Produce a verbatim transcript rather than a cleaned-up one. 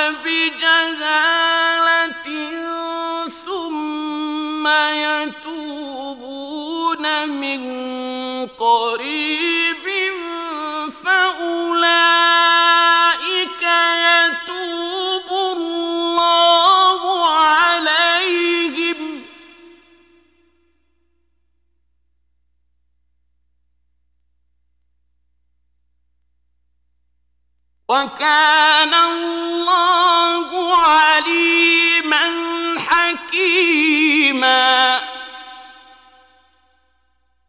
بجهالة ثم يتوبون من قريب فأولئك يتوب الله عليهم وكان الله